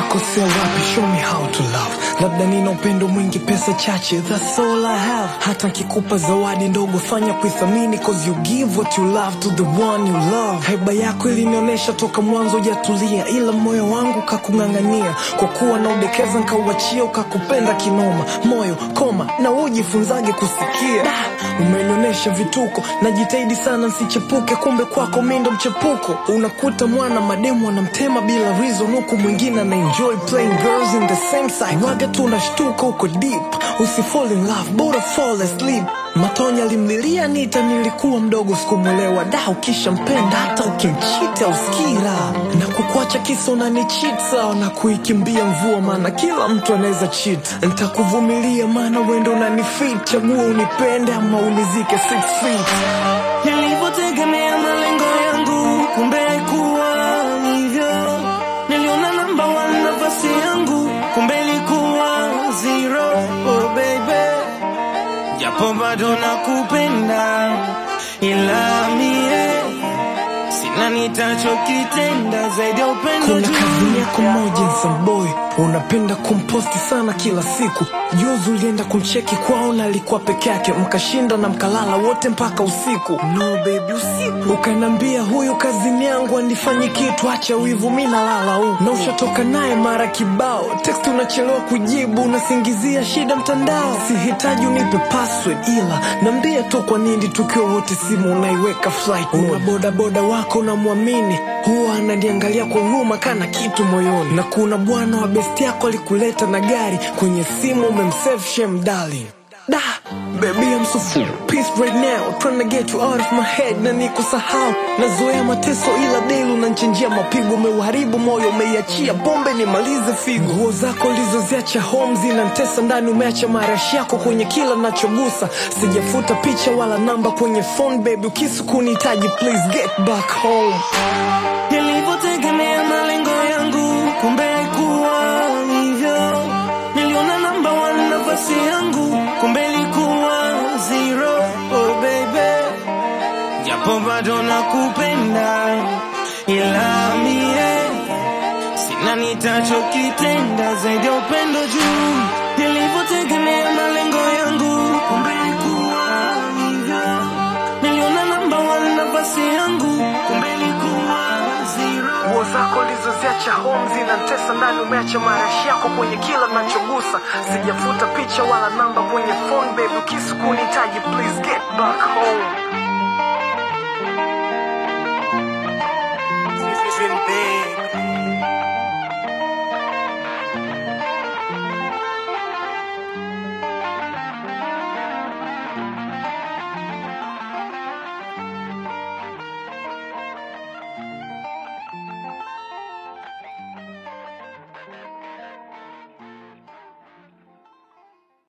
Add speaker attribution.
Speaker 1: nimekosea wapi, show me how to love. Labda nina upendo mwingi, pesa chache, that's all I have. Hata nikikupa zawadi ndogo fanya kuithamini, cause you give what you love to the one you love. Haiba yako ilinionyesha toka mwanzo hujatulia, ila moyo wangu kakung'ang'ania. Kwa kuwa na udekeza nkauachia, ukakupenda kinoma. Moyo koma na ujifunzage kusikia. Umenionyesha vituko, najitahidi sana nsichepuke, kumbe kwako mimi ndo mchepuko. Unakuta mwana mademu anamtema bila reason, huku mwingine na enjoy playing girls in the same cycle. Waga tunashtuka uko deep, usifall in love, bora fall asleep. Matonya limlilia Nita, nilikuwa mdogo sikumwelewa. Ukisha mpenda hata ukimchita usikira. Na kukuacha kisa unanichita, na kuikimbia mvua maana kila mtu anaweza cheat. Nitakuvumilia maana wewe ndo unanifit, chagua unipende ama unizike 6 feet.
Speaker 2: Nilipotegemea malengo yangu, kumbe kuwa hivyo. Niliona number 1 nafasi yangu, kumbe ilikuwa 0. Oh baby, japo bado nakupenda, ila mie sina nitachokitenda zaidi ya upendo.
Speaker 1: Kuna kazi yako moja Samboy, unapenda kumposti sana kila siku. Juzi ulienda kumcheki kwao na alikuwa peke yake, mkashinda na mkalala wote mpaka usiku.
Speaker 2: No baby, usiku
Speaker 1: ukanambia huyu kazini yangu anifanyi kitu, acha wivu mimi nalala huko. Na ushatoka naye mara kibao, text unachelewa kujibu, unasingizia shida mtandao. Sihitaji unipe password, ila nambia tu kwa nini tukiwa wote simu unaiweka flight mode. Una boda boda wako unamwamini, huwa ananiangalia kwa huruma kana kitu moyoni. Na kuna bwana wa best yako alikuleta na gari, kwenye simu umemsave shame darling. Baby I'm so full peace right now, trying to get you out of my head. Na niko sahau, nazoea mateso ila daily unanchenjia mapigo. Umeuharibu moyo, umeiachia pombe nimalize figo. Nguo zako ulizoziacha home zinanitesa ndani, umeacha marashi yako kwenye kila nachogusa. Sijafuta picha wala namba kwenye phone baby, ukisu kunihitaji please get back home.
Speaker 2: Nilipotegemea malengo yangu, kumbe kuwa hivyo. Niliona number 1 nafasi yangu, kumbe ilikuwa 0. Oh baby, japo bado nakupenda, ila mie sina nitachokitenda zaidi ya upendo juu. Nilipotegemea malengo yangu, kumbe kuwa hivyo. Niliona number 1 nafasi yangu, kumbe ilikuwa 0.
Speaker 1: Nguo zako ulizoziacha home zinanitesa ndani, umeacha marashi yako kwenye kila nachogusa. Sijafuta picha wala namba kwenye phone baby, ukisu